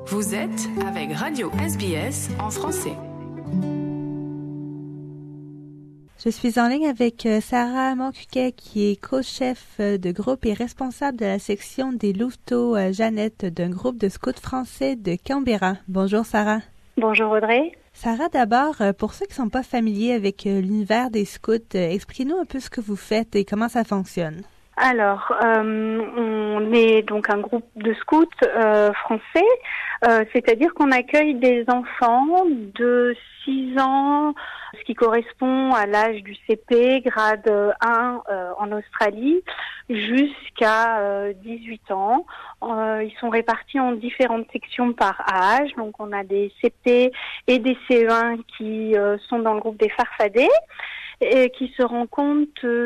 Vous êtes avec Radio SBS en français. Je suis en ligne avec Sarah Moncuquet, qui est co-chef de groupe et responsable de la section des louveteaux Jeannette d'un groupe de scouts français de Canberra. Bonjour Sarah. Bonjour Audrey. Sarah, d'abord, pour ceux qui ne sont pas familiers avec l'univers des scouts, expliquez-nous un peu ce que vous faites et comment ça fonctionne. Alors, on est donc un groupe de scouts français, c'est-à-dire qu'on accueille des enfants de 6 ans, ce qui correspond à l'âge du CP, grade 1 en Australie, jusqu'à 18 ans. Ils sont répartis en différentes sections par âge, donc on a des CP et des CE1 qui sont dans le groupe des Farfadets, et qui se rencontrent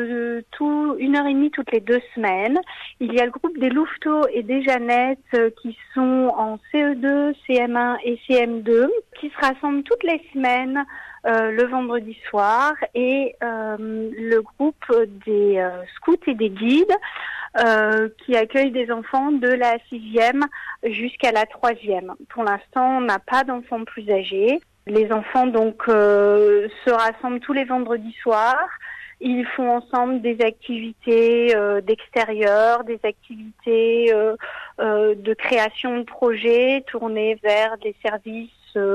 1h30 toutes les 2 semaines. Il y a le groupe des louveteaux et des Jeannettes qui sont en CE2, CM1 et CM2, qui se rassemblent toutes les semaines le vendredi soir, et le groupe des scouts et des guides qui accueille des enfants de la 6e jusqu'à la 3e. Pour l'instant, on n'a pas d'enfants plus âgés. Les enfants donc se rassemblent tous les vendredis soirs. Ils font ensemble des activités d'extérieur, des activités de création de projets tournées vers des services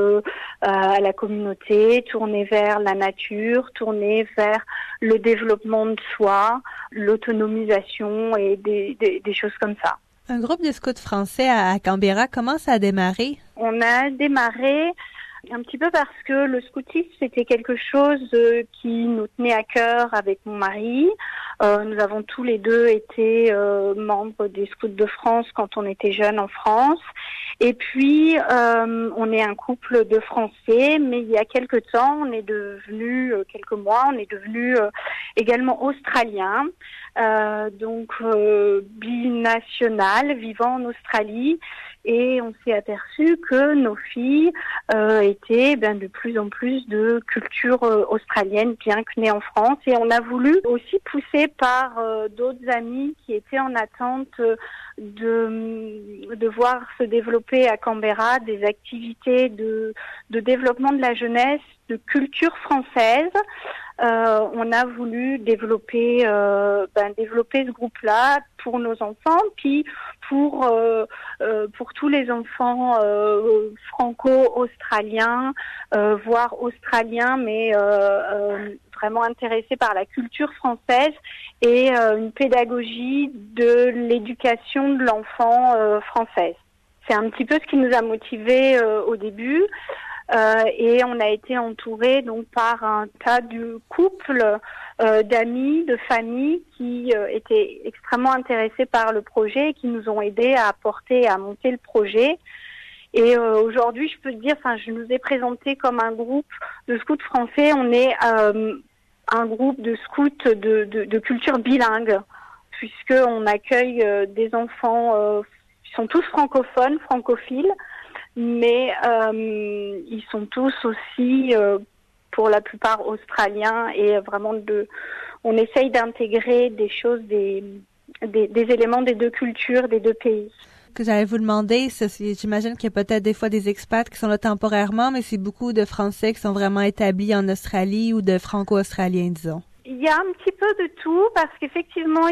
à la communauté, tournées vers la nature, tournées vers le développement de soi, l'autonomisation et des choses comme ça. Un groupe de scouts français à Canberra, comment ça a démarré? On a démarré un petit peu parce que le scoutisme, c'était quelque chose qui nous tenait à cœur avec mon mari. Nous avons tous les deux été membres des Scouts de France quand on était jeunes en France. Et puis, on est un couple de Français, mais il y a quelques temps, quelques mois, on est devenu également australien. Donc binational, vivant en Australie. Et on s'est aperçu que nos filles étaient de plus en plus de culture australienne, bien que nées en France. Et on a voulu aussi, poussé par d'autres amis qui étaient en attente de voir se développer à Canberra des activités de développement de la jeunesse, de culture française. On a voulu développer ce groupe-là pour nos enfants, puis pour tous les enfants franco-australiens, voire australiens, mais vraiment intéressés par la culture française et une pédagogie de l'éducation de l'enfant française. C'est un petit peu ce qui nous a motivés au début. Et on a été entourés donc par un tas de couples, d'amis, de familles qui étaient extrêmement intéressés par le projet et qui nous ont aidés à monter le projet. Et aujourd'hui, je peux te dire, je nous ai présenté comme un groupe de scouts français. On est un groupe de scouts de culture bilingue, puisqu'on accueille des enfants qui sont tous francophiles, mais ils sont tous aussi, pour la plupart, australiens, et vraiment on essaye d'intégrer des choses, des éléments des deux cultures, des deux pays. Que j'allais vous demander, j'imagine qu'il y a peut-être des fois des expats qui sont là temporairement, mais c'est beaucoup de Français qui sont vraiment établis en Australie ou de Franco-Australiens, disons. Il y a un petit peu de tout, parce qu'effectivement,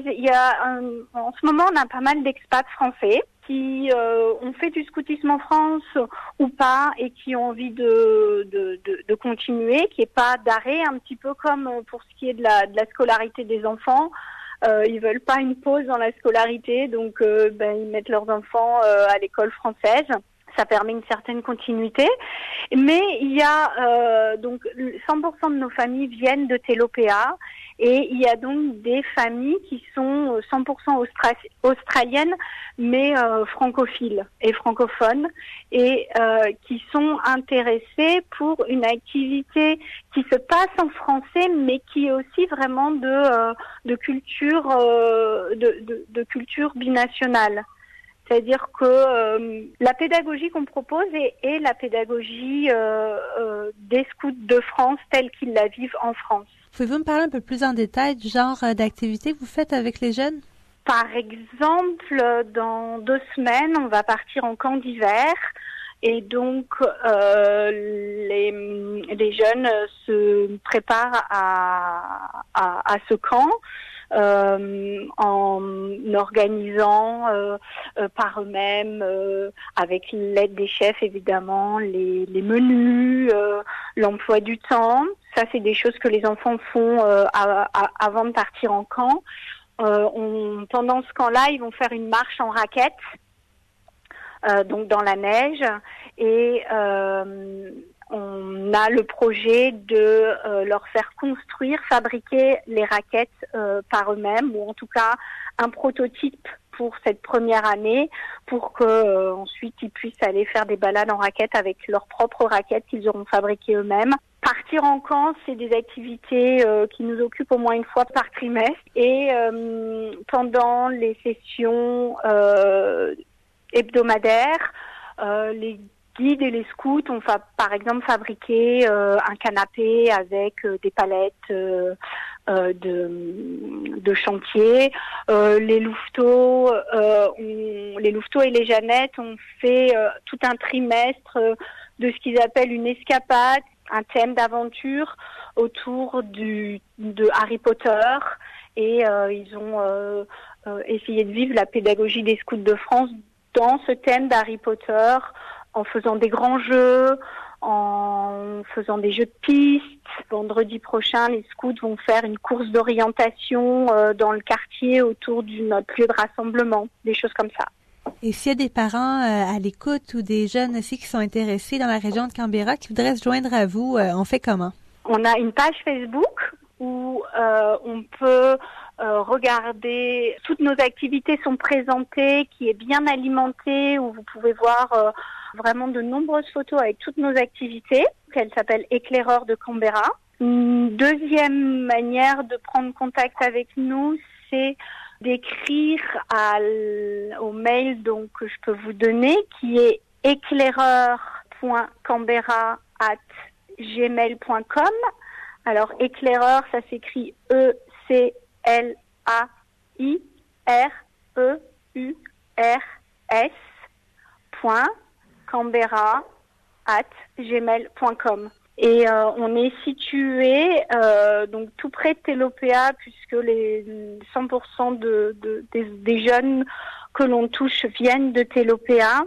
en ce moment, on a pas mal d'expats français qui ont fait du scoutisme en France ou pas, et qui ont envie de continuer, qui est pas d'arrêt, un petit peu comme pour ce qui est de la scolarité des enfants. Ils veulent pas une pause dans la scolarité, donc ils mettent leurs enfants à l'école française. Ça permet une certaine continuité. Mais il y a donc 100% de nos familles viennent de Telopea, et il y a donc des familles qui sont 100% australiennes, mais francophiles et francophones, et qui sont intéressées pour une activité qui se passe en français, mais qui est aussi vraiment de culture de culture binationale. C'est-à-dire que la pédagogie qu'on propose est la pédagogie des scouts de France telle qu'ils la vivent en France. Pouvez-vous me parler un peu plus en détail du genre d'activité que vous faites avec les jeunes? par exemple, dans 2 semaines, on va partir en camp d'hiver. Et donc, les jeunes se préparent à ce camp en organisant par eux-mêmes, avec l'aide des chefs évidemment, les menus, l'emploi du temps. Ça, c'est des choses que les enfants font avant de partir en camp. Pendant ce camp-là, ils vont faire une marche en raquettes. Donc dans la neige, et on a le projet de leur faire fabriquer les raquettes par eux-mêmes, ou en tout cas un prototype pour cette première année, pour que ensuite ils puissent aller faire des balades en raquettes avec leurs propres raquettes qu'ils auront fabriquées eux-mêmes. Partir en camp, c'est des activités qui nous occupent au moins une fois par trimestre, et pendant les sessions hebdomadaires, les guides et les scouts ont par exemple fabriqué un canapé avec des palettes de chantier. Les louveteaux et les Jeannettes ont fait tout un trimestre de ce qu'ils appellent une escapade, un thème d'aventure autour de Harry Potter, et ils ont essayé de vivre la pédagogie des scouts de France dans ce thème d'Harry Potter, en faisant des grands jeux, en faisant des jeux de pistes. Vendredi prochain, les scouts vont faire une course d'orientation dans le quartier autour de notre lieu de rassemblement, des choses comme ça. Et s'il y a des parents à l'écoute ou des jeunes aussi qui sont intéressés dans la région de Canberra qui voudraient se joindre à vous, on fait comment? On a une page Facebook où on peut regarder, toutes nos activités sont présentées, qui est bien alimentée, où vous pouvez voir vraiment de nombreuses photos avec toutes nos activités. Elle s'appelle Éclaireur de Canberra. Une deuxième manière de prendre contact avec nous, c'est d'écrire au mail donc que je peux vous donner, qui est éclaireur.canberra@gmail.com. Alors éclaireur, ça s'écrit ECLAIREUS.canberra@gmail.com. Et on est situé donc tout près de Telopea, puisque les 100% des jeunes que l'on touche viennent de Telopea.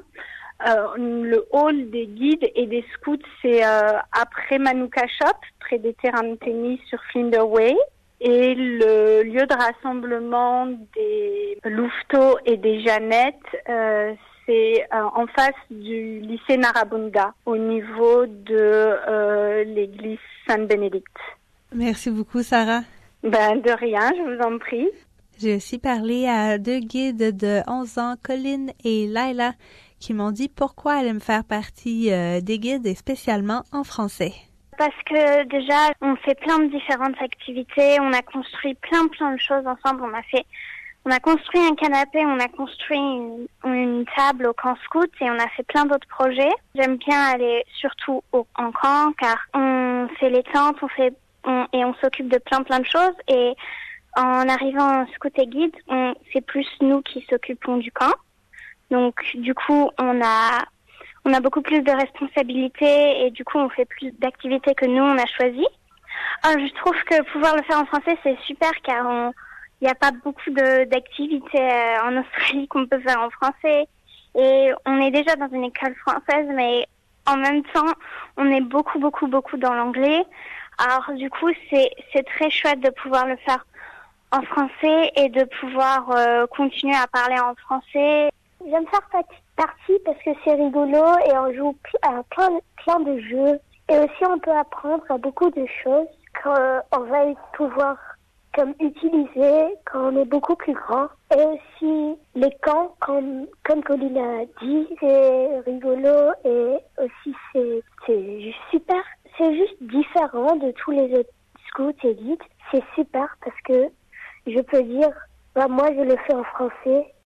Le hall des guides et des scouts, c'est après Manuka Shop, près des terrains de tennis sur Flinders Way. Et le lieu de rassemblement des louveteaux et des Jeannettes, c'est en face du lycée Narrabunga, au niveau de l'église Saint-Bénédicte. Merci beaucoup, Sarah. De rien, je vous en prie. J'ai aussi parlé à 2 guides de 11 ans, Colin et Laila, qui m'ont dit pourquoi elles aiment faire partie des guides, et spécialement en français. Parce que déjà, on fait plein de différentes activités, on a construit plein de choses ensemble. On a construit un canapé, on a construit une table au camp scout, et on a fait plein d'autres projets. J'aime bien aller surtout en camp, car on fait les tentes, et on s'occupe de plein de choses. Et en arrivant en scout et guide, c'est plus nous qui s'occupons du camp. Donc du coup, on a beaucoup plus de responsabilités, et du coup on fait plus d'activités que nous on a choisi. Je trouve que pouvoir le faire en français c'est super, car il n'y a pas beaucoup d'activités en Australie qu'on peut faire en français, et on est déjà dans une école française, mais en même temps on est beaucoup dans l'anglais. Alors du coup c'est très chouette de pouvoir le faire en français et de pouvoir continuer à parler en français. J'aime faire partie parce que c'est rigolo et on joue à plein de jeux. Et aussi on peut apprendre à beaucoup de choses qu'on va pouvoir utiliser quand on est beaucoup plus grand. Et aussi les camps, comme Colline a dit, c'est rigolo, et aussi c'est juste super. C'est juste différent de tous les autres scouts et guides. C'est super parce que je peux dire, moi je le fais en français.